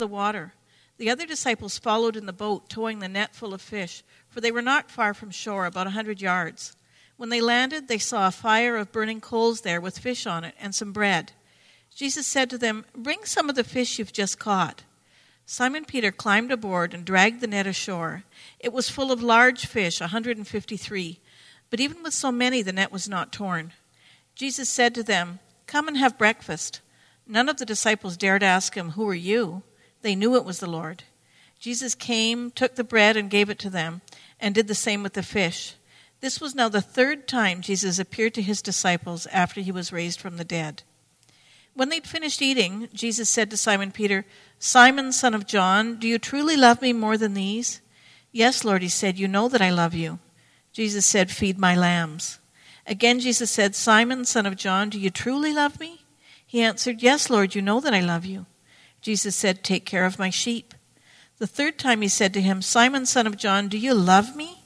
the water. The other disciples followed in the boat, towing the net full of fish, for they were not far from shore, about 100 yards. When they landed, they saw a fire of burning coals there with fish on it and some bread. Jesus said to them, "Bring some of the fish you've just caught." Simon Peter climbed aboard and dragged the net ashore. It was full of large fish, 153. But even with so many, the net was not torn. Jesus said to them, "Come and have breakfast." None of the disciples dared ask him, "Who are you?" They knew it was the Lord. Jesus came, took the bread and gave it to them, and did the same with the fish. This was now the third time Jesus appeared to his disciples after he was raised from the dead. When they'd finished eating, Jesus said to Simon Peter, "Simon, son of John, do you truly love me more than these?" "Yes, Lord," he said, "you know that I love you." Jesus said, "Feed my lambs." Again Jesus said, "Simon, son of John, do you truly love me?" He answered, "Yes, Lord, you know that I love you." Jesus said, "Take care of my sheep." The third time he said to him, "Simon, son of John, do you love me?"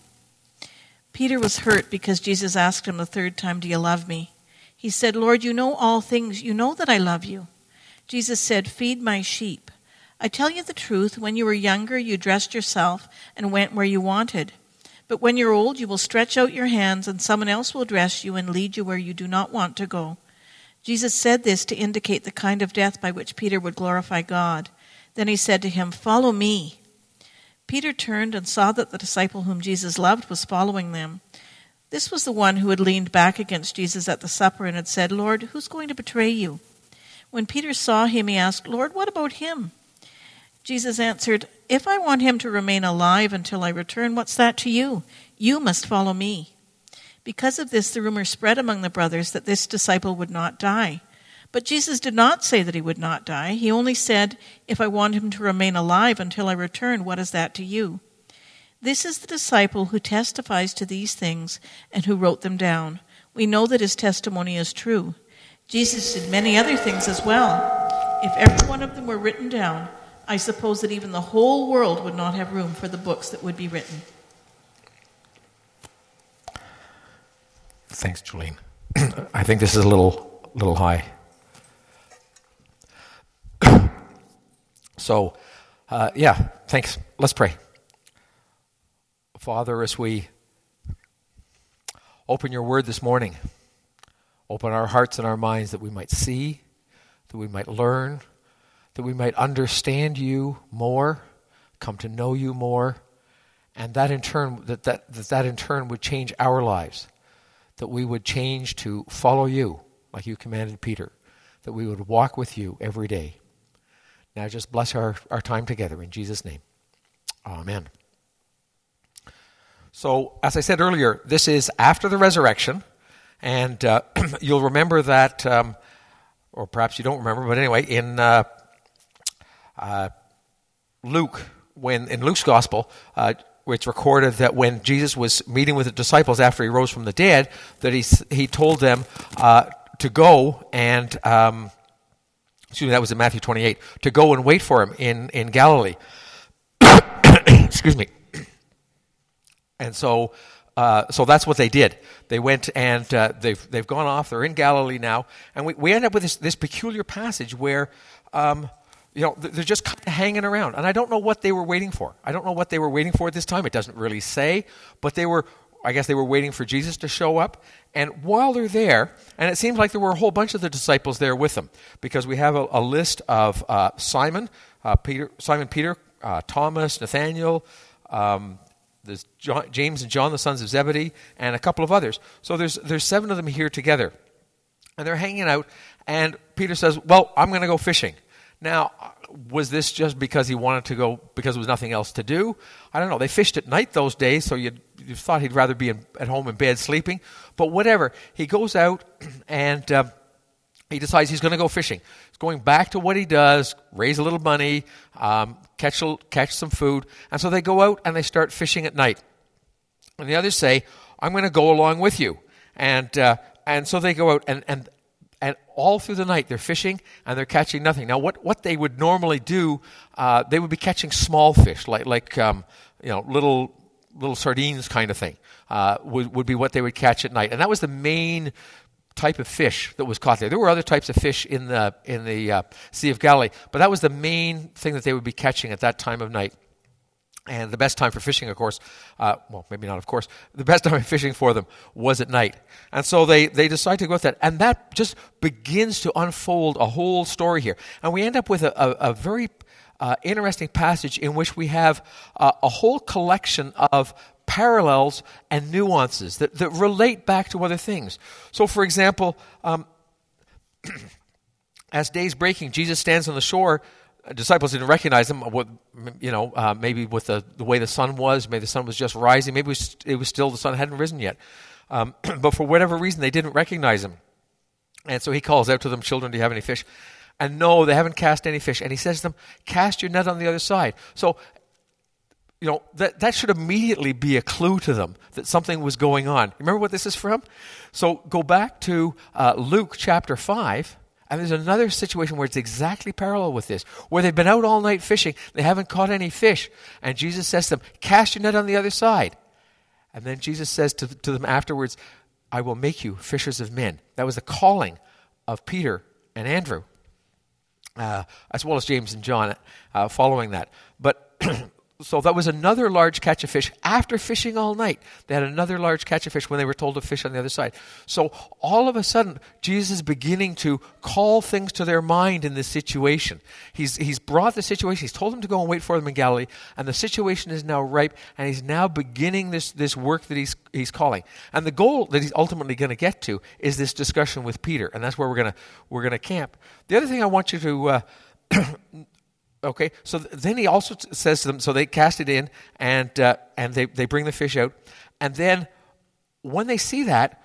Peter was hurt because Jesus asked him the third time, "Do you love me?" He said, "Lord, you know all things. You know that I love you." Jesus said, "Feed my sheep. I tell you the truth, when you were younger, you dressed yourself and went where you wanted. But when you're old, you will stretch out your hands, and someone else will dress you and lead you where you do not want to go." Jesus said this to indicate the kind of death by which Peter would glorify God. Then he said to him, "Follow me." Peter turned and saw that the disciple whom Jesus loved was following them. This was the one who had leaned back against Jesus at the supper and had said, "Lord, who's going to betray you?" When Peter saw him, he asked, "Lord, what about him?" Jesus answered, "If I want him to remain alive until I return, what's that to you? You must follow me." Because of this, the rumor spread among the brothers that this disciple would not die. But Jesus did not say that he would not die. He only said, "If I want him to remain alive until I return, what is that to you?" This is the disciple who testifies to these things and who wrote them down. We know that his testimony is true. Jesus did many other things as well. If every one of them were written down, I suppose that even the whole world would not have room for the books that would be written. Thanks, Jolene. I think this is a little high. So, thanks. Let's pray. Father, as we open your word this morning, open our hearts and our minds that we might see, that we might learn, that we might understand you more, come to know you more, and that in turn that in turn would change our lives, that we would change to follow you like you commanded Peter, that we would walk with you every day. Now just bless our time together in Jesus' name. Amen. So, as I said earlier, this is after the resurrection, and you'll remember that, or perhaps you don't remember, but anyway, in Luke, in Luke's gospel, it's recorded that when Jesus was meeting with the disciples after he rose from the dead, that he told them to go and, that was in Matthew 28, to go and wait for him in Galilee. Excuse me. And so that's what they did. They went and they've gone off. They're in Galilee now, and we end up with this peculiar passage where they're just kind of hanging around, and I don't know what they were waiting for. I don't know what they were waiting for at this time. It doesn't really say, but I guess they were waiting for Jesus to show up. And while they're there, and it seems like there were a whole bunch of the disciples there with them, because we have a list of Simon Peter, Thomas, Nathaniel. There's James and John, the sons of Zebedee, and a couple of others. So there's 7 of them here together. And they're hanging out, and Peter says, "Well, I'm going to go fishing." Now, was this just because he wanted to go because there was nothing else to do? I don't know. They fished at night those days, so you thought he'd rather be at home in bed sleeping. But whatever. He goes out, and he decides he's going to go fishing. He's going back to what he does, raise a little money, catch some food. And so they go out and they start fishing at night. And the others say, "I'm going to go along with you." And so they go out and all through the night they're fishing and they're catching nothing. Now what they would normally do, they would be catching small fish like little sardines kind of thing, would be what they would catch at night. And that was the main type of fish that was caught there. There were other types of fish in the Sea of Galilee, but that was the main thing that they would be catching at that time of night. And the best time for fishing, of course, well, maybe not of course, the best time of fishing for them was at night. And so they decide to go with that. And that just begins to unfold a whole story here. And we end up with a very interesting passage in which we have a whole collection of parallels and nuances that relate back to other things. So, for example, as day's breaking, Jesus stands on the shore. Disciples didn't recognize him. Maybe with the way the sun was, maybe the sun was just rising. Maybe it was still the sun hadn't risen yet. But for whatever reason, they didn't recognize him. And so he calls out to them, "Children, do you have any fish?" And no, they haven't cast any fish. And he says to them, "Cast your net on the other side." So, that should immediately be a clue to them that something was going on. Remember what this is from? So go back to Luke chapter 5. And there's another situation where it's exactly parallel with this, where they've been out all night fishing, they haven't caught any fish, and Jesus says to them, "Cast your net on the other side." And then Jesus says to them afterwards, "I will make you fishers of men." That was the calling of Peter and Andrew, as well as James and John following that. But so that was another large catch of fish. After fishing all night, they had another large catch of fish when they were told to fish on the other side. So all of a sudden, Jesus is beginning to call things to their mind in this situation. He's brought the situation. He's told them to go and wait for them in Galilee, and the situation is now ripe, and he's now beginning this work that he's calling. And the goal that he's ultimately going to get to is this discussion with Peter, and that's where we're gonna camp. The other thing I want you to okay, so then he also says to them, so they cast it in, and they bring the fish out. And then when they see that,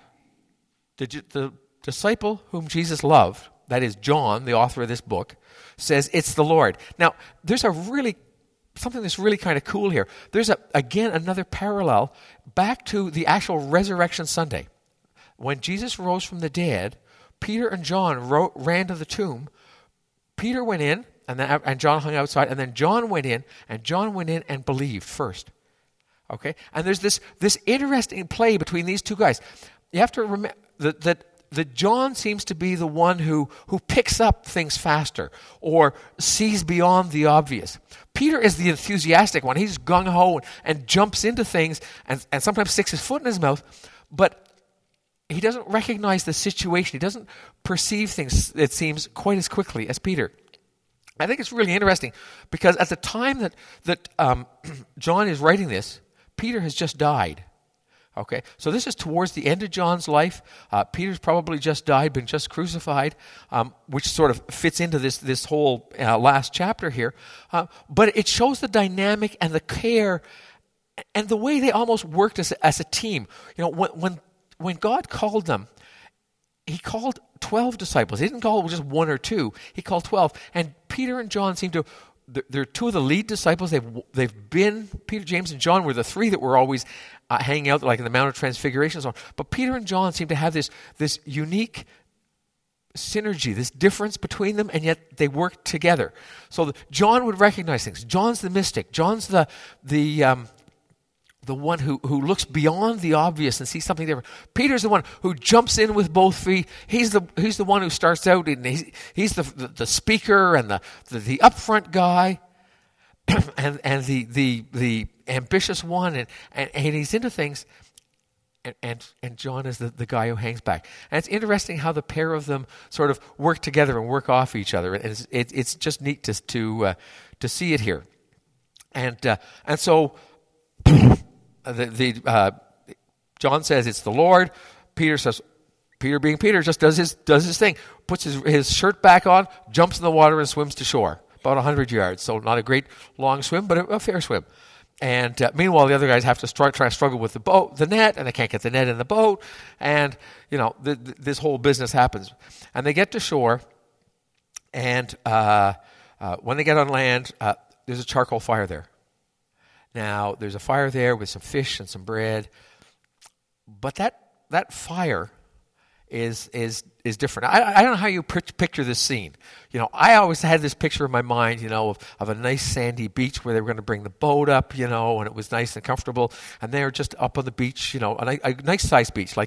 the disciple whom Jesus loved, that is John, the author of this book, says, "It's the Lord." Now, there's something that's really kind of cool here. There's, again, another parallel back to the actual Resurrection Sunday. When Jesus rose from the dead, Peter and John ran to the tomb. Peter went in, and John hung outside, and then John went in and believed first. Okay? And there's this interesting play between these two guys. You have to remember that John seems to be the one who picks up things faster or sees beyond the obvious. Peter is the enthusiastic one. He's gung-ho and jumps into things and sometimes sticks his foot in his mouth, but he doesn't recognize the situation. He doesn't perceive things, it seems, quite as quickly as Peter. I think it's really interesting because at the time that John is writing this, Peter has just died. Okay, so this is towards the end of John's life. Peter's probably just died, been just crucified, which sort of fits into this whole last chapter here. But it shows the dynamic and the care and the way they almost worked as a team. When God called them, he called 12 disciples. He didn't call just one or two. He called 12. And Peter and John seem to, they're two of the lead disciples. They've been, Peter, James, and John were the three that were always hanging out like in the Mount of Transfiguration and so on. But Peter and John seem to have this unique synergy, this difference between them, and yet they work together. So John would recognize things. John's the mystic. John's the one who looks beyond the obvious and sees something different. Peter's the one who jumps in with both feet. He's the one who starts out, and he's the speaker and the upfront guy, and the ambitious one, and he's into things. And John is the guy who hangs back. And it's interesting how the pair of them sort of work together and work off each other. And it's just neat to see it here. And so. John says it's the Lord. Peter says, Peter being Peter, just does his thing, puts his shirt back on, jumps in the water and swims to shore, about 100 yards. So not a great long swim, but a fair swim. And meanwhile, the other guys have to try to struggle with the net, and they can't get the net in the boat. And this whole business happens. And they get to shore, and when they get on land, there's a charcoal fire there. Now, there's a fire there with some fish and some bread, but that fire is different. I don't know how you picture this scene. I always had this picture in my mind, of a nice sandy beach where they were going to bring the boat up, and it was nice and comfortable, and they're just up on the beach, a nice sized beach, like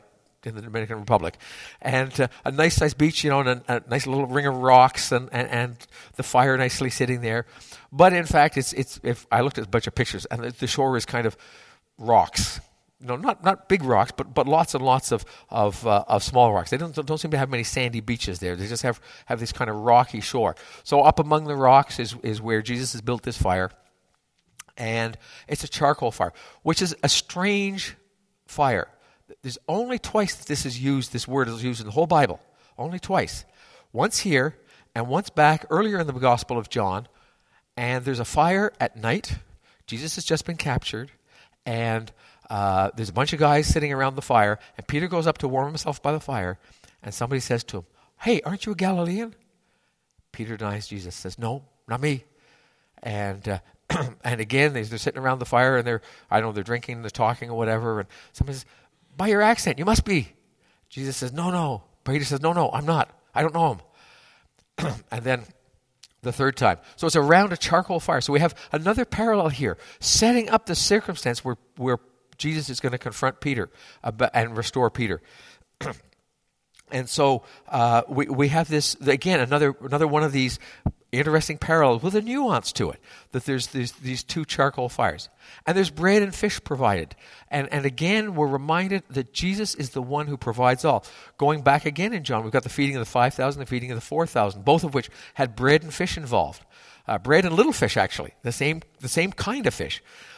in the Dominican Republic, and a nice size beach, and a nice little ring of rocks, and the fire nicely sitting there. But in fact, it's if I looked at a bunch of pictures, and the shore is kind of rocks. Not big rocks, but lots and lots of small rocks. They don't seem to have many sandy beaches there. They just have this kind of rocky shore. So up among the rocks is where Jesus has built this fire, and it's a charcoal fire, which is a strange fire. There's only twice that this word is used in the whole Bible. Only twice. Once here and once back earlier in the Gospel of John. And there's a fire at night. Jesus has just been captured. And there's a bunch of guys sitting around the fire. And Peter goes up to warm himself by the fire. And somebody says to him, "Hey, aren't you a Galilean?" Peter denies Jesus, says, "No, not me." And and again, they're sitting around the fire, and they're drinking, they're talking or whatever. And somebody says, "By your accent, you must be." Jesus says, No. Peter says, No, I'm not. I don't know him. And then the third time. So it's around a charcoal fire. So we have another parallel here, setting up the circumstance where Jesus is going to confront Peter and restore Peter. And so we have this, again, another one of these interesting parallels with a nuance to it, that there's these two charcoal fires. And there's bread and fish provided. And again, we're reminded that Jesus is the one who provides all. Going back again in John, we've got the feeding of the 5,000, the feeding of the 4,000, both of which had bread and fish involved. Bread and little fish, actually, the same kind of fish.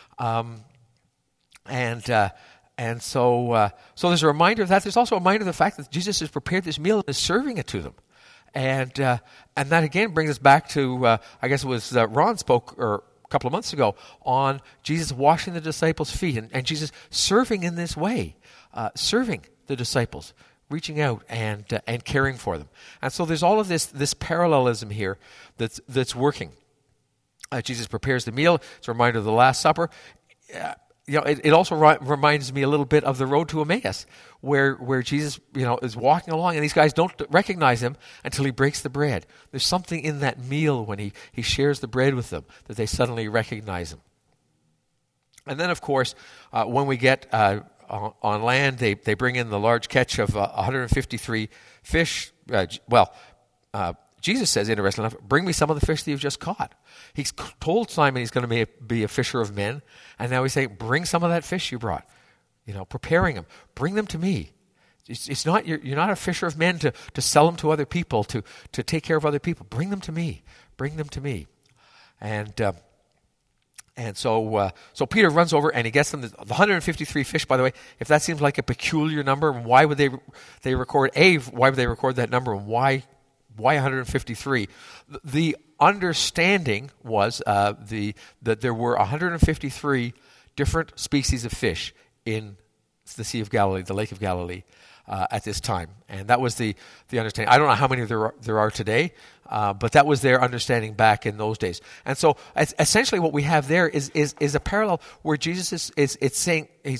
And so there's a reminder of that. There's also a reminder of the fact that Jesus has prepared this meal and is serving it to them. And that again brings us back to, I guess it was Ron spoke a couple of months ago on Jesus washing the disciples' feet and Jesus serving in this way, serving the disciples, reaching out and caring for them. And so there's all of this parallelism here that's working. Jesus prepares the meal. It's a reminder of the Last Supper. It also reminds me a little bit of the road to Emmaus, where Jesus, is walking along, and these guys don't recognize him until he breaks the bread. There's something in that meal when he shares the bread with them that they suddenly recognize him. And then, of course, when we get on land, they bring in the large catch of 153 fish. Jesus says, interesting enough, "Bring me some of the fish that you've just caught." He's told Simon he's going to be a fisher of men, and now he's saying, "Bring some of that fish you brought." Preparing them. Bring them to me. It's not you're not a fisher of men to sell them to other people, to take care of other people. Bring them to me. Bring them to me. And so Peter runs over and he gets them the 153 fish. By the way, if that seems like a peculiar number, why would they record that number, and why 153? The understanding was that there were 153 different species of fish in the Sea of Galilee, the Lake of Galilee, at this time, and that was the understanding. I don't know how many there are today, but that was their understanding back in those days. And so, essentially, what we have there is a parallel where Jesus is saying he's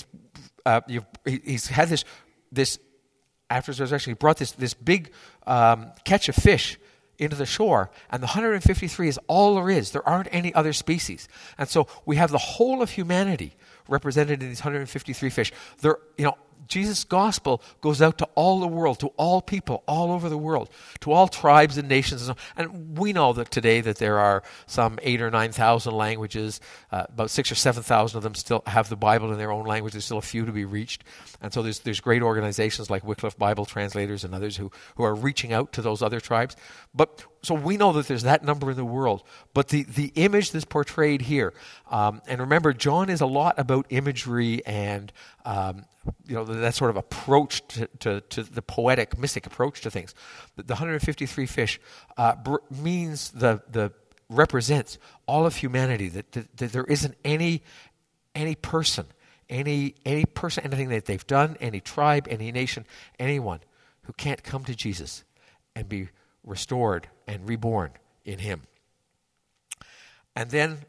had this after his resurrection, he brought this big catch of fish into the shore, and the 153 is all there is. There aren't any other species. And so we have the whole of humanity represented in these 153 fish. Jesus' gospel goes out to all the world, to all people all over the world, to all tribes and nations. And we know that today that there are some 8,000 or 9,000 languages. About 6,000 or 7,000 of them still have the Bible in their own language. There's still a few to be reached. And so there's great organizations like Wycliffe Bible Translators and others who are reaching out to those other tribes. But so we know that there's that number in the world. But the image that's portrayed here, and remember, John is a lot about imagery and that sort of approach to the poetic, mystic approach to things. The 153 fish means represents all of humanity. That there isn't any person, anything that they've done, any tribe, any nation, anyone who can't come to Jesus and be restored and reborn in Him. And then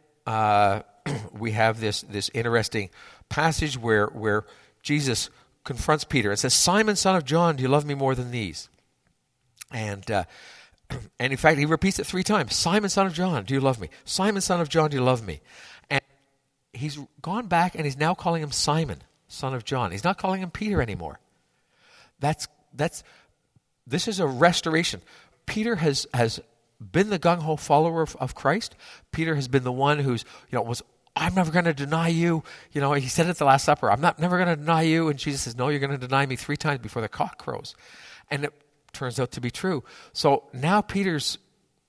we have this interesting passage where Jesus confronts Peter and says, "Simon, son of John, do you love me more than these?" And in fact, he repeats it 3 times. "Simon, son of John, do you love me? Simon, son of John, do you love me?" And he's gone back and he's now calling him Simon, son of John. He's not calling him Peter anymore. This is a restoration. Peter has been the gung-ho follower of Christ. Peter has been the one who's, I'm never going to deny you. He said at the Last Supper, I'm never going to deny you. And Jesus says, no, you're going to deny me 3 times before the cock crows. And it turns out to be true. So now Peter's,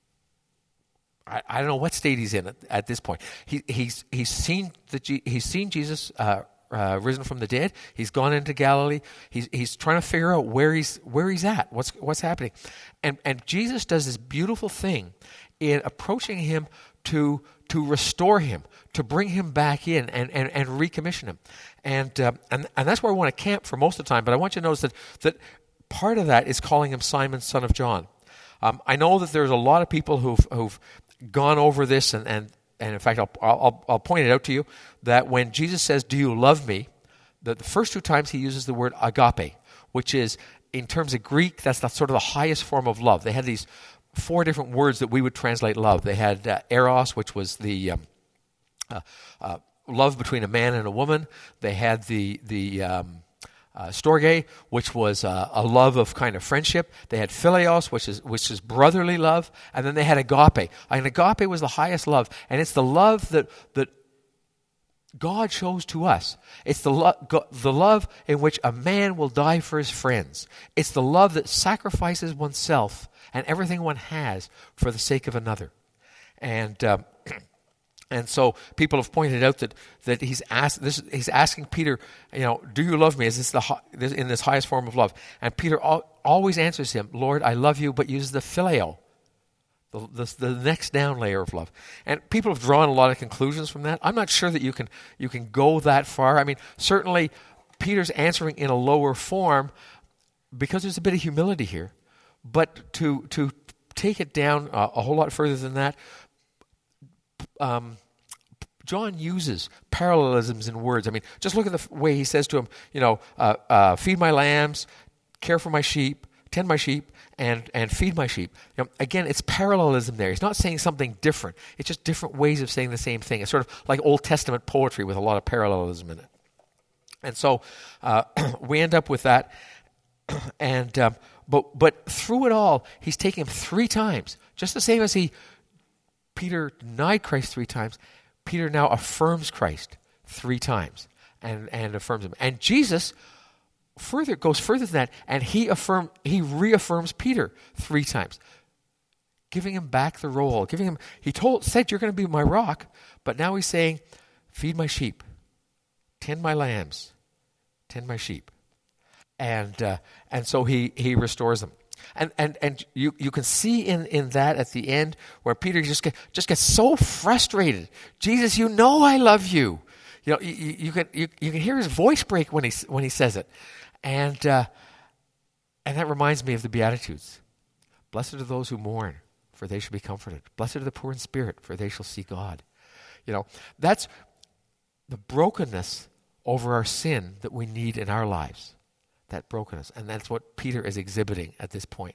I don't know what state he's in at this point. He's seen Jesus risen from the dead. He's gone into Galilee. He's trying to figure out where he's at. What's happening, and Jesus does this beautiful thing in approaching him to restore him, to bring him back in and recommission him, and that's where I want to camp for most of the time. But I want you to notice that part of that is calling him Simon, son of John. I know that there's a lot of people who've gone over this, and in fact, I'll point it out to you, that when Jesus says, do you love me, the first 2 times he uses the word agape, which is, in terms of Greek, that's sort of the highest form of love. They had these 4 different words that we would translate love. They had eros, which was the love between a man and a woman. They had the storge, which was a love of kind of friendship. They had philios, which is brotherly love, and then they had agape. And agape was the highest love, and it's the love that God shows to us. It's the love in which a man will die for his friends. It's the love that sacrifices oneself and everything one has for the sake of another. And so people have pointed out that he's asking Peter, do you love me? Is this in this highest form of love? And Peter always answers him, Lord, I love you, but uses the phileo, the next down layer of love. And people have drawn a lot of conclusions from that. I'm not sure that you can go that far. I mean, certainly Peter's answering in a lower form because there's a bit of humility here. But to take it down a whole lot further than that, John uses parallelisms in words. I mean, just look at the way he says to him, feed my lambs, care for my sheep, tend my sheep, and feed my sheep. Again, it's parallelism there. He's not saying something different. It's just different ways of saying the same thing. It's sort of like Old Testament poetry with a lot of parallelism in it. And so we end up with that. And but through it all, he's taken him 3 times, just the same as Peter denied Christ 3 times. Peter now affirms Christ 3 times and affirms him. And Jesus goes further than that, and he reaffirms Peter 3 times, giving him back the role. Said you're going to be my rock, but now he's saying, feed my sheep, tend my lambs, tend my sheep. And so he restores them. And you can see in that at the end where Peter just gets so frustrated. Jesus, I love you. You can hear his voice break when he says it, and that reminds me of the Beatitudes. Blessed are those who mourn, for they shall be comforted. Blessed are the poor in spirit, for they shall see God. That's the brokenness over our sin that we need in our lives. That brokenness. And that's what Peter is exhibiting at this point.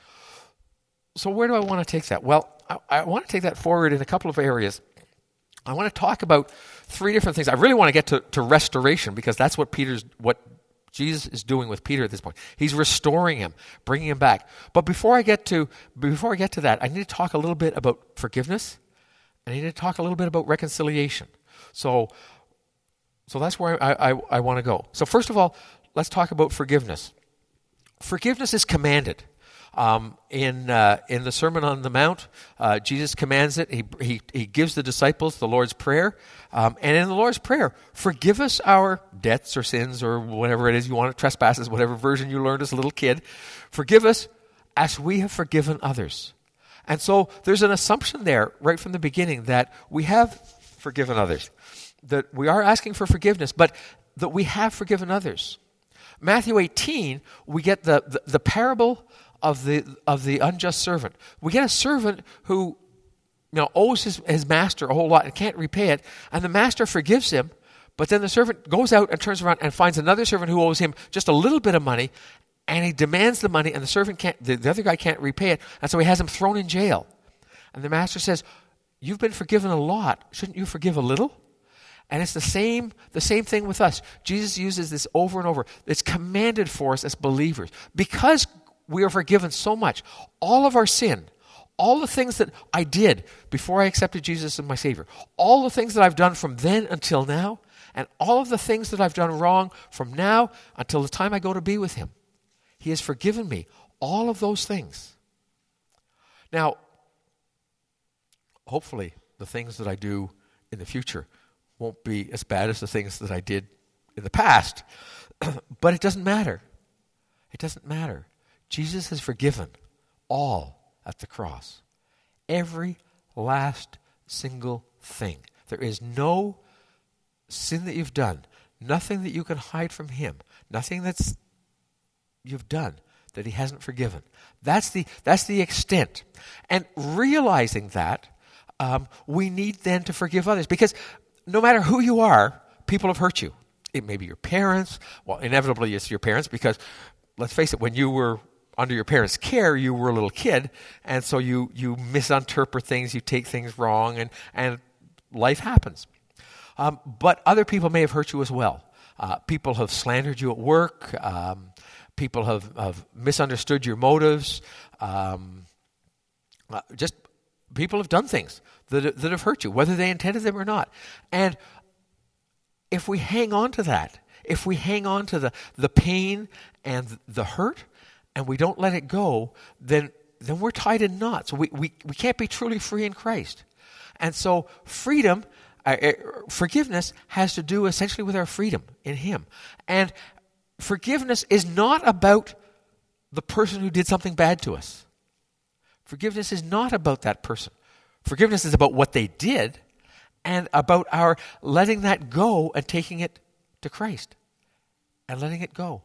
So where do I want to take that? Well, I want to take that forward in a couple of areas. I want to talk about 3 different things. I really want to get to restoration, because that's what Jesus is doing with Peter at this point. He's restoring him, bringing him back. But before I get to that, I need to talk a little bit about forgiveness. I need to talk a little bit about reconciliation. So that's where I want to go. So first of all, let's talk about forgiveness. Forgiveness is commanded. In the Sermon on the Mount, Jesus commands it. He gives the disciples the Lord's Prayer. And in the Lord's Prayer, forgive us our debts or sins or whatever it is you want, trespasses, whatever version you learned as a little kid. Forgive us as we have forgiven others. And so there's an assumption there right from the beginning that we have forgiven others, that we are asking for forgiveness, but that we have forgiven others. Matthew 18, we get the parable of the unjust servant. We get a servant who owes his master a whole lot and can't repay it, and the master forgives him, but then the servant goes out and turns around and finds another servant who owes him just a little bit of money, and he demands the money, and the other guy can't repay it, and so he has him thrown in jail. And the master says, "You've been forgiven a lot. Shouldn't you forgive a little?" And it's the same thing with us. Jesus uses this over and over. It's commanded for us as believers. Because we are forgiven so much, all of our sin, all the things that I did before I accepted Jesus as my Savior, all the things that I've done from then until now, and all of the things that I've done wrong from now until the time I go to be with Him, He has forgiven me all of those things. Now, hopefully, the things that I do in the future won't be as bad as the things that I did in the past. But it doesn't matter. It doesn't matter. Jesus has forgiven all at the cross. Every last single thing. There is no sin that you've done, nothing that you can hide from Him, nothing that's you've done that He hasn't forgiven. That's the extent. And realizing that, we need then to forgive others. Because no matter who you are, people have hurt you. It may be your parents. Well, inevitably it's your parents because, let's face it, when you were under your parents' care, you were a little kid, and so you misinterpret things, you take things wrong, and life happens. But other people may have hurt you as well. People have slandered you at work. People have misunderstood your motives. Just people have done things that have hurt you, whether they intended them or not. And if we hang on to that, if we hang on to the pain and the hurt, and we don't let it go, then we're tied in knots. We can't be truly free in Christ. And so forgiveness has to do essentially with our freedom in Him. And forgiveness is not about the person who did something bad to us. Forgiveness is not about that person. Forgiveness is about what they did and about our letting that go and taking it to Christ and letting it go.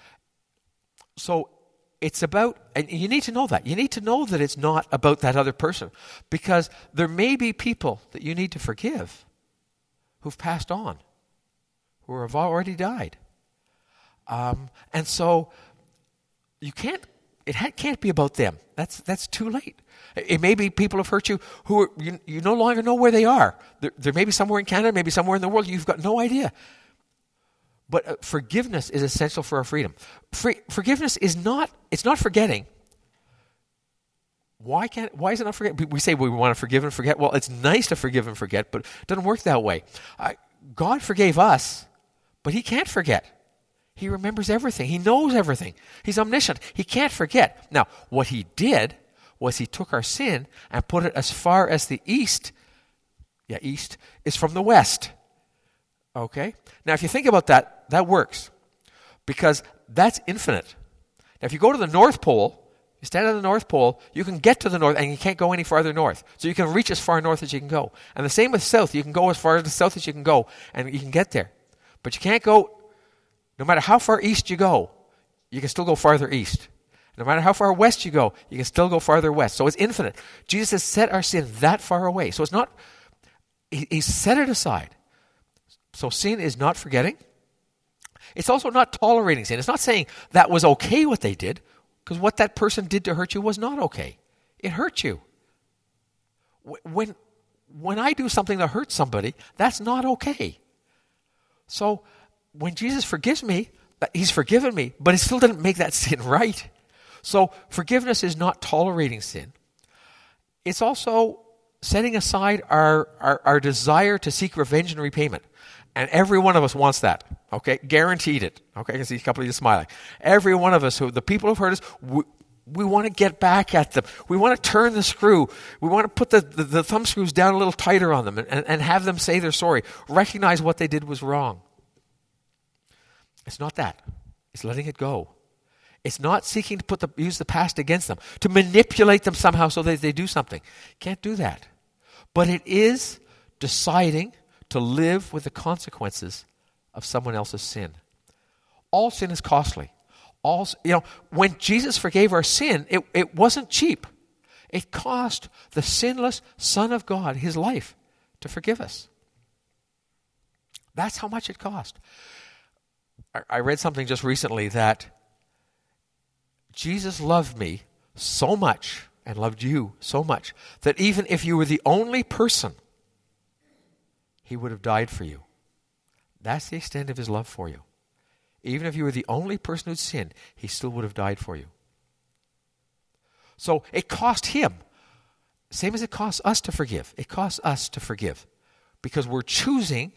So it's about, and you need to know that. You need to know that it's not about that other person, because there may be people that you need to forgive who've passed on, who have already died. And so it can't be about them. That's too late. It may be people have hurt you who you no longer know where they are. There may be somewhere in Canada, maybe somewhere in the world, you've got no idea. But forgiveness is essential for our freedom. Forgiveness is not forgetting. Why is it not forgetting? We say we want to forgive and forget. Well, it's nice to forgive and forget, but it doesn't work that way. God forgave us, but He can't forget. He remembers everything. He knows everything. He's omniscient. He can't forget. Now, what He did was He took our sin and put it as far as the east. Yeah, east is from the west. Okay? Now, if you think about that, that works. Because that's infinite. Now, if you go to the North Pole, you stand at the North Pole, you can get to the north and you can't go any farther north. So you can reach as far north as you can go. And the same with south. You can go as far to the south as you can go and you can get there. But you can't go, no matter how far east you go, you can still go farther east. No matter how far west you go, you can still go farther west. So it's infinite. Jesus has set our sin that far away. So it's not, He set it aside. So sin is not forgetting. It's also not tolerating sin. It's not saying that was okay what they did, because what that person did to hurt you was not okay. It hurt you. When I do something that hurts somebody, that's not okay. So when Jesus forgives me, He's forgiven me, but He still didn't make that sin right. So forgiveness is not tolerating sin. It's also setting aside our desire to seek revenge and repayment. And every one of us wants that, okay? Guaranteed it, okay? I can see a couple of you smiling. Every one of us, the people who've hurt us, we want to get back at them. We want to turn the screw. We want to put the thumb screws down a little tighter on them and have them say they're sorry. Recognize what they did was wrong. It's not that. It's letting it go. It's not seeking to use the past against them, to manipulate them somehow so that they do something. Can't do that. But it is deciding to live with the consequences of someone else's sin. All sin is costly. When Jesus forgave our sin, it wasn't cheap. It cost the sinless Son of God His life to forgive us. That's how much it cost. I read something just recently that Jesus loved me so much and loved you so much that even if you were the only person, He would have died for you. That's the extent of his love for you. Even if you were the only person who'd sinned, he still would have died for you. So it cost him, same as it costs us to forgive. It costs us to forgive because we're choosing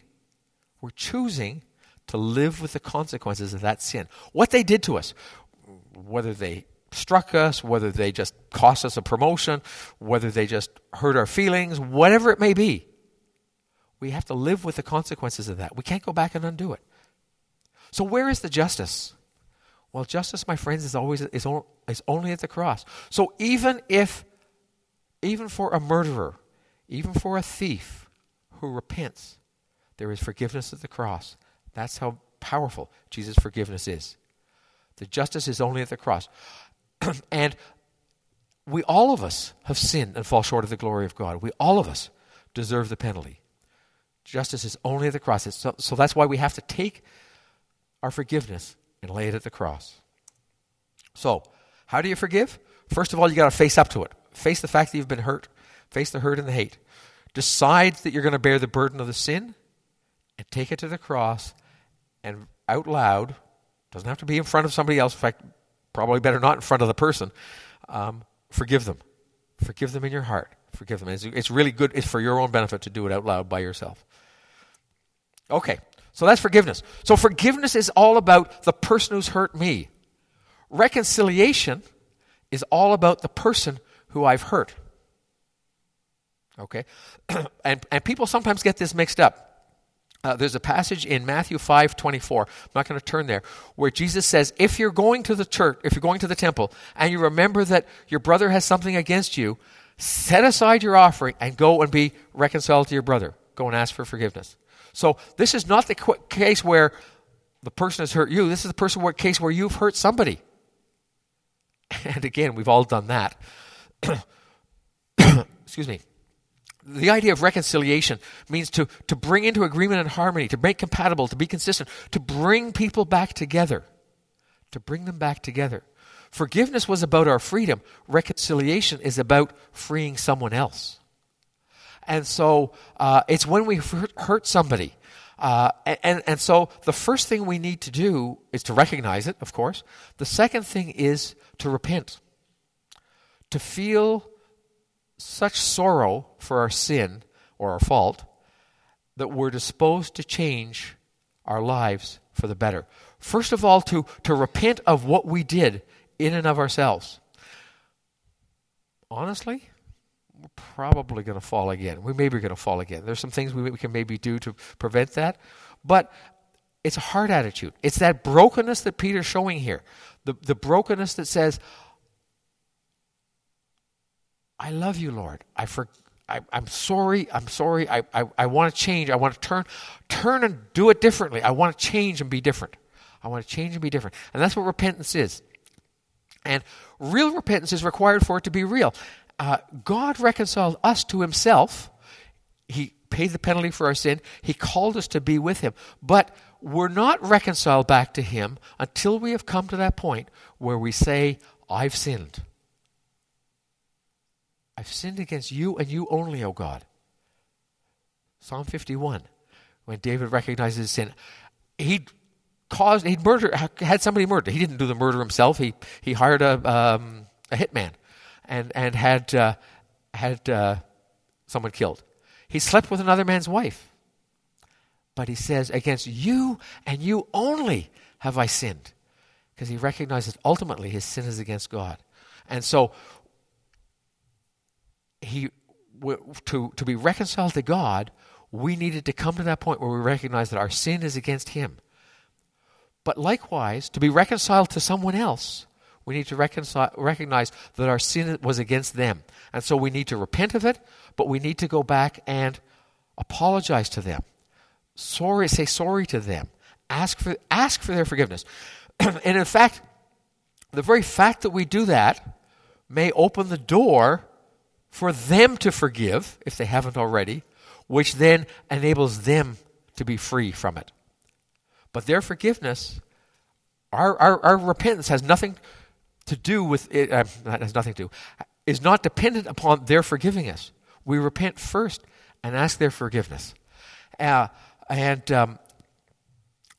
to live with the consequences of that sin. What they did to us, whether they struck us, whether they just cost us a promotion, whether they just hurt our feelings, whatever it may be, we have to live with the consequences of that. We can't go back and undo it. So where is the justice? Well, justice, my friends, is only at the cross. So even for a murderer, even for a thief who repents, there is forgiveness at the cross. That's how powerful Jesus' forgiveness is. The justice is only at the cross. And all of us have sinned and fall short of the glory of God. All of us deserve the penalty. Justice is only at the cross. So that's why we have to take our forgiveness and lay it at the cross. So, how do you forgive? First of all, you got to face up to it. Face the fact that you've been hurt. Face the hurt and the hate. Decide that you're going to bear the burden of the sin and take it to the cross and out loud, doesn't have to be in front of somebody else, in fact, probably better not in front of the person, forgive them. Forgive them in your heart. Forgive them. It's really good. It's for your own benefit to do it out loud by yourself. Okay, so that's forgiveness. So forgiveness is all about the person who's hurt me. Reconciliation is all about the person who I've hurt. Okay? And people sometimes get this mixed up. There's a passage in Matthew 5:24, I'm not going to turn there, where Jesus says, if you're going to the church, if you're going to the temple, and you remember that your brother has something against you, set aside your offering and go and be reconciled to your brother. Go and ask for forgiveness. So this is not the case where the person has hurt you. This is the case where you've hurt somebody. And again, we've all done that. Excuse me. The idea of reconciliation means to bring into agreement and harmony, to make compatible, to be consistent, to bring people back together, to bring them back together. Forgiveness was about our freedom. Reconciliation is about freeing someone else. And so it's when we hurt somebody. And so the first thing we need to do is to recognize it, of course. The second thing is to repent, to feel such sorrow for our sin or our fault that we're disposed to change our lives for the better. First of all, to repent of what we did in and of ourselves. Honestly, we're probably going to fall again. We may be going to fall again. There's some things we can maybe do to prevent that. But it's a heart attitude. It's that brokenness that Peter's showing here. The brokenness that says, I love you, Lord. I'm sorry. I want to change. I want to turn and do it differently. I want to change and be different. I want to change and be different. And that's what repentance is. And real repentance is required for it to be real. God reconciled us to himself. He paid the penalty for our sin. He called us to be with him. But we're not reconciled back to him until we have come to that point where we say, I've sinned. I've sinned against you and you only, O God. Psalm 51, when David recognizes his sin, he'd had somebody murdered. He didn't do the murder himself. He hired a hitman and had someone killed. He slept with another man's wife. But he says, against you and you only have I sinned. Because he recognizes ultimately his sin is against God. And so to be reconciled to God, we needed to come to that point where we recognize that our sin is against him. But likewise, to be reconciled to someone else, we need to recognize that our sin was against them. And so we need to repent of it, but we need to go back and apologize to them. Say sorry to them. Ask for their forgiveness. And in fact, the very fact that we do that may open the door for them to forgive, if they haven't already, which then enables them to be free from it. But their forgiveness, our repentance has nothing to do with it. Has nothing to do. Is not dependent upon their forgiving us. We repent first and ask their forgiveness.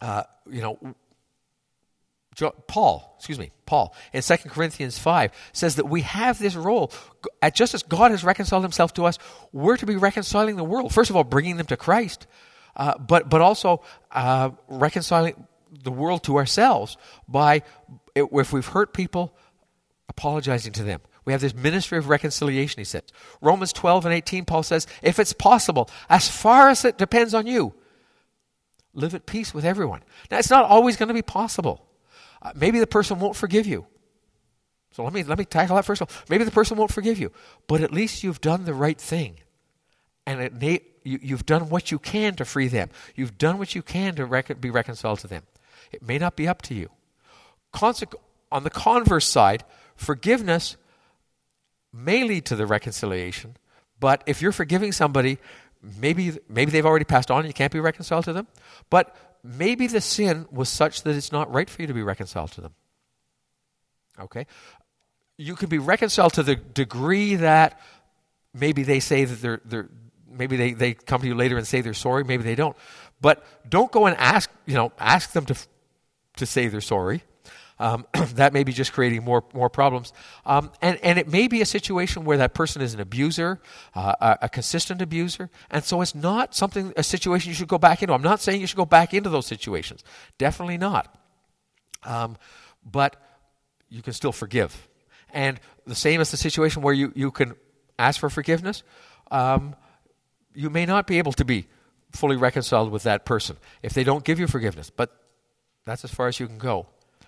Paul in 2 Corinthians 5 says that we have this role. Just as God has reconciled himself to us, we're to be reconciling the world. First of all, bringing them to Christ, but also reconciling the world to ourselves by, if we've hurt people, apologizing to them. We have this ministry of reconciliation, he says. Romans 12 and 18, Paul says, if it's possible, as far as it depends on you, live at peace with everyone. Now, it's not always going to be possible. Maybe the person won't forgive you. So let me tackle that first of all. Maybe the person won't forgive you, but at least you've done the right thing. And you've done what you can to free them. You've done what you can to be reconciled to them. It may not be up to you. On the converse side, forgiveness may lead to the reconciliation, but if you're forgiving somebody, maybe they've already passed on and you can't be reconciled to them, but maybe the sin was such that it's not right for you to be reconciled to them. Okay? You can be reconciled to the degree that maybe they say that maybe they come to you later and say they're sorry, maybe they don't. But don't go and ask them to say they're sorry. That may be just creating more problems. And it may be a situation where that person is an abuser, a consistent abuser, and so it's not a situation you should go back into. I'm not saying you should go back into those situations. Definitely not. But you can still forgive. And the same as the situation where you can ask for forgiveness, you may not be able to be fully reconciled with that person if they don't give you forgiveness. But that's as far as you can go.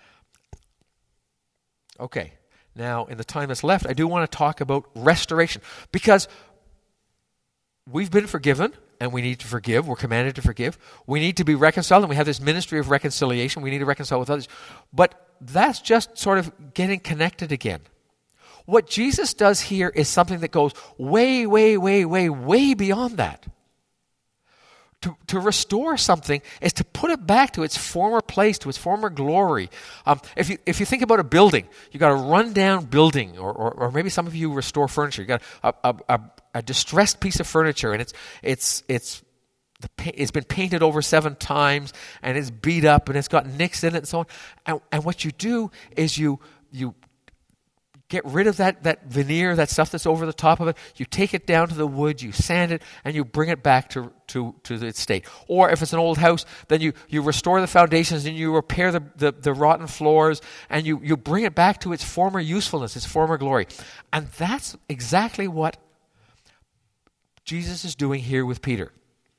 Okay, now in the time that's left, I do want to talk about restoration, because we've been forgiven and we need to forgive. We're commanded to forgive. We need to be reconciled, and we have this ministry of reconciliation. We need to reconcile with others. But that's just sort of getting connected again. What Jesus does here is something that goes way, way, way, way, way beyond that. To restore something is to put it back to its former place, to its former glory. If you think about a building, you got a rundown building, or maybe some of you restore furniture. You got a distressed piece of furniture, and it's been painted over 7 times, and it's beat up, and it's got nicks in it, and so on. And what you do is you get rid of that veneer, that stuff that's over the top of it. You take it down to the wood, you sand it, and you bring it back to its state. Or if it's an old house, then you restore the foundations and you repair the rotten floors, and you bring it back to its former usefulness, its former glory. And that's exactly what Jesus is doing here with Peter.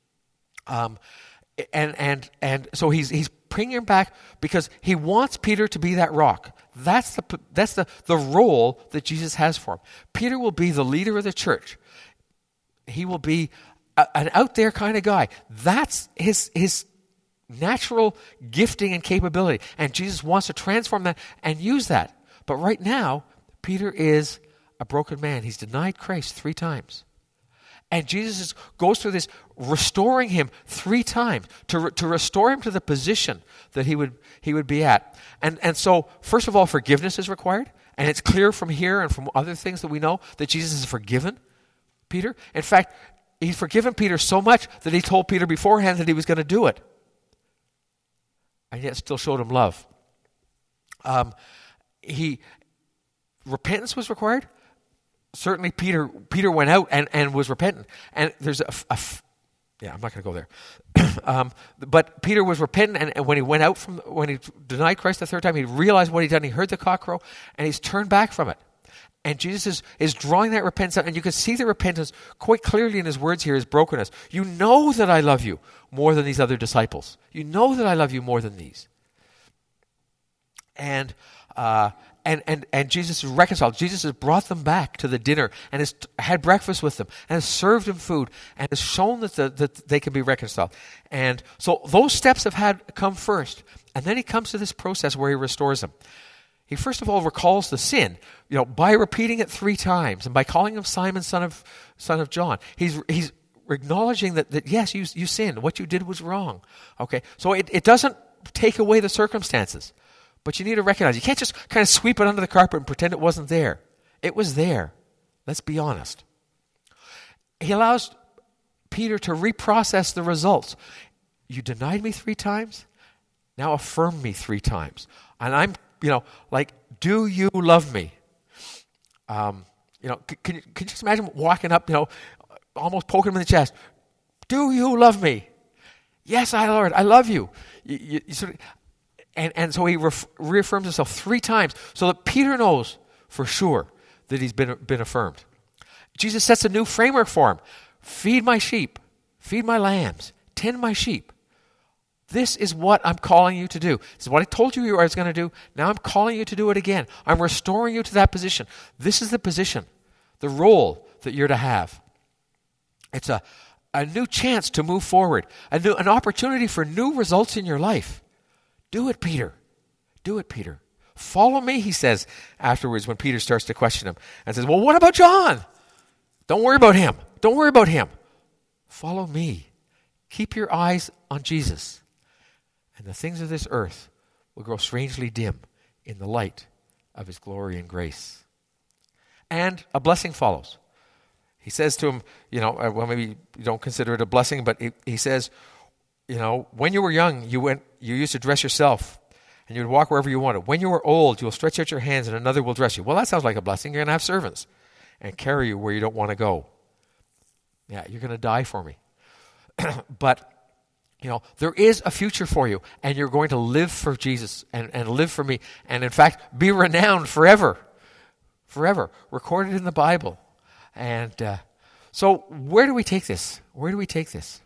And so he's bringing him back because he wants Peter to be that rock. That's the role that Jesus has for him. Peter will be the leader of the church. He will be an out there kind of guy. That's his natural gifting and capability. And Jesus wants to transform that and use that. But right now, Peter is a broken man. He's denied Christ 3 times. And Jesus goes through this, restoring him 3 times to restore him to the position that he would be at. And so, first of all, forgiveness is required. And it's clear from here and from other things that we know that Jesus has forgiven Peter. In fact, he's forgiven Peter so much that he told Peter beforehand that he was going to do it. And yet still showed him love. Repentance was required. Certainly Peter went out and was repentant. And there's I'm not going to go there. But Peter was repentant, and when he went out when he denied Christ the 3rd time, he realized what he'd done. He heard the cock crow, and he's turned back from it. And Jesus is drawing that repentance out, and you can see the repentance quite clearly in his words here, his brokenness. You know that I love you more than these other disciples. You know that I love you more than these. And Jesus is reconciled. Jesus has brought them back to the dinner and has had breakfast with them and has served them food and has shown that they can be reconciled. And so those steps have had come first. And then he comes to this process where he restores them. He first of all recalls the sin, by repeating it 3 times and by calling him Simon, son of John. He's acknowledging that yes, you sinned. What you did was wrong. Okay, so it doesn't take away the circumstances. But you need to recognize, you can't just kind of sweep it under the carpet and pretend it wasn't there. It was there. Let's be honest. He allows Peter to reprocess the results. You denied me 3 times, Now affirm me 3 times. And I'm, like, do you love me? Can you just imagine walking up, almost poking him in the chest. Do you love me? Yes, Lord, I love you. You sort of, and so he reaffirms himself 3 times so that Peter knows for sure that he's been affirmed. Jesus sets a new framework for him. Feed my sheep, feed my lambs, tend my sheep. This is what I'm calling you to do. This is what I told you I was going to do. Now I'm calling you to do it again. I'm restoring you to that position. This is the position, the role that you're to have. It's a new chance to move forward, an opportunity for new results in your life. Do it, Peter. Do it, Peter. Follow me, he says afterwards when Peter starts to question him and says, well, what about John? Don't worry about him. Don't worry about him. Follow me. Keep your eyes on Jesus. And the things of this earth will grow strangely dim in the light of his glory and grace. And a blessing follows. He says to him, well, maybe you don't consider it a blessing, but he says, when you were young, you used to dress yourself and you would walk wherever you wanted. When you were old, you'll stretch out your hands and another will dress you. Well, that sounds like a blessing. You're going to have servants and carry you where you don't want to go. Yeah, you're going to die for me. But, there is a future for you, and you're going to live for Jesus and live for me, and in fact, be renowned forever. Forever. Recorded in the Bible. And so where do we take this? Where do we take this?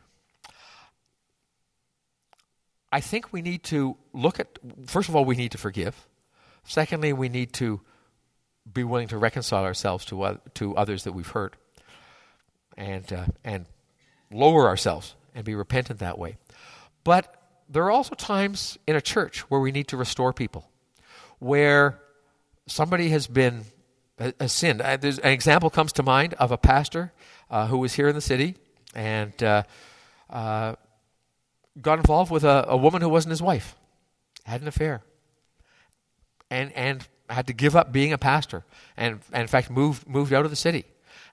I think we need to look at, first of all, we need to forgive. Secondly, we need to be willing to reconcile ourselves to others that we've hurt, and lower ourselves and be repentant that way. But there are also times in a church where we need to restore people, where somebody has sinned. There's an example comes to mind of a pastor who was here in the city and got involved with a woman who wasn't his wife, had an affair, and had to give up being a pastor, and in fact moved out of the city.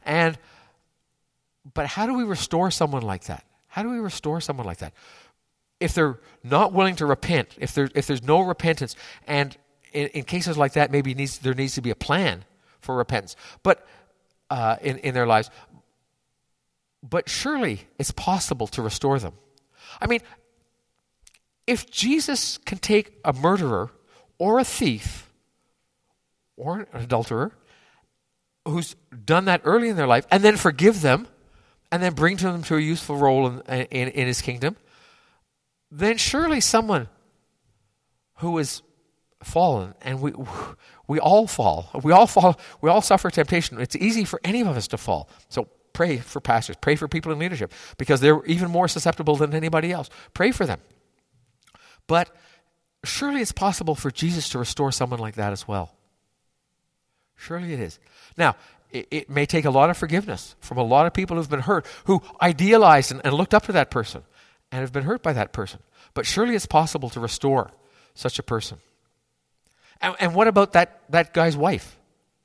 But how do we restore someone like that? How do we restore someone like that? If they're not willing to repent, if there's no repentance, and in cases like that, maybe there needs to be a plan for repentance, but in their lives. But surely it's possible to restore them. I mean, if Jesus can take a murderer or a thief or an adulterer who's done that early in their life and then forgive them and then bring them to a useful role in his kingdom, then surely someone who is fallen, and we all fall. We all suffer temptation. It's easy for any of us to fall. So pray for pastors. Pray for people in leadership because they're even more susceptible than anybody else. Pray for them. But surely it's possible for Jesus to restore someone like that as well. Surely it is. Now, it may take a lot of forgiveness from a lot of people who've been hurt, who idealized and looked up to that person and have been hurt by that person. But surely it's possible to restore such a person. And what about that guy's wife?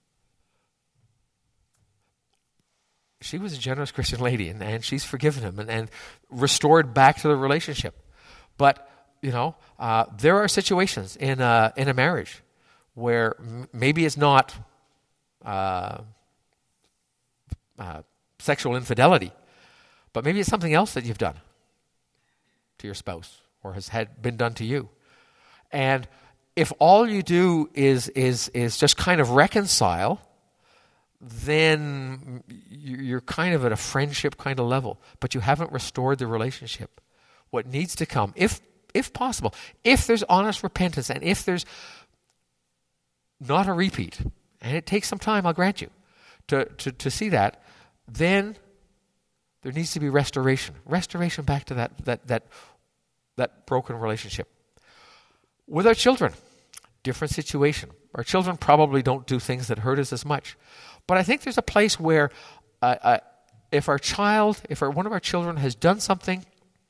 She was a generous Christian lady, and she's forgiven him and restored back to the relationship. But, there are situations in a marriage where maybe it's not sexual infidelity, but maybe it's something else that you've done to your spouse or has been done to you. And if all you do is just kind of reconcile, then you're kind of at a friendship kind of level, but you haven't restored the relationship. What needs to come, if possible, if there's honest repentance and if there's not a repeat, and it takes some time, I'll grant you, to see that, then there needs to be restoration back to that broken relationship. With our children, different situation. Our children probably don't do things that hurt us as much. But I think there's a place where if one of our children has done something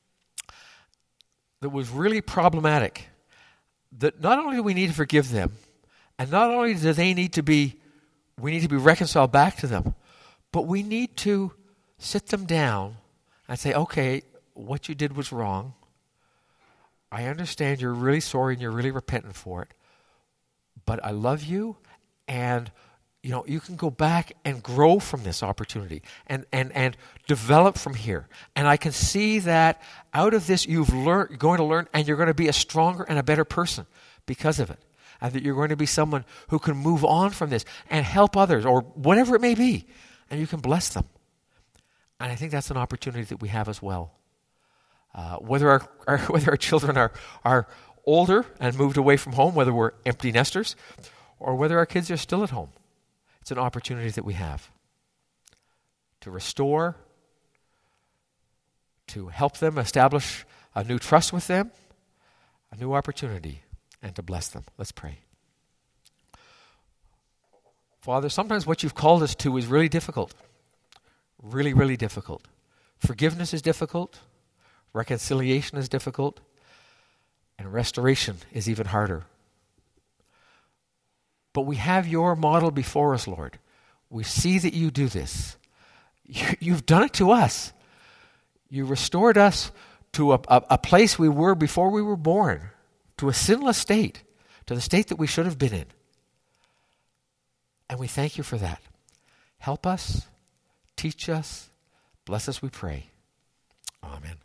that was really problematic, that not only do we need to forgive them, and not only do we need to be reconciled back to them, but we need to sit them down and say, okay, what you did was wrong. I understand you're really sorry and you're really repentant for it, but I love you, and you can go back and grow from this opportunity and develop from here. And I can see that out of this you're going to learn, and you're going to be a stronger and a better person because of it. And that you're going to be someone who can move on from this and help others, or whatever it may be, and you can bless them. And I think that's an opportunity that we have as well. Whether our children are older and moved away from home, whether we're empty nesters, or whether our kids are still at home, it's an opportunity that we have to restore, to help them establish a new trust with them, a new opportunity, and to bless them. Let's pray. Father, sometimes what you've called us to is really difficult. Really, really difficult. Forgiveness is difficult. Reconciliation is difficult. And restoration is even harder. But we have your model before us, Lord. We see that you do this. You've done it to us. You restored us to a place we were before we were born, to a sinless state, to the state that we should have been in. And we thank you for that. Help us, teach us, bless us, we pray. Amen.